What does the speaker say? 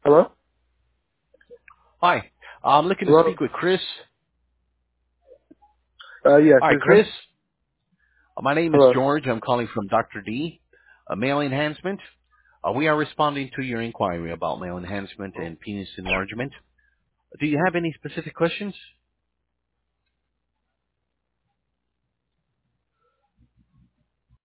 Hello? Hi. I'm looking to Hello? speak with Chris. Yes, Hi, is him? Chris. My name is Hello? George. I'm calling from Dr. D, male enhancement. We are responding to your inquiry about male enhancement and penis enlargement. Do you have any specific questions?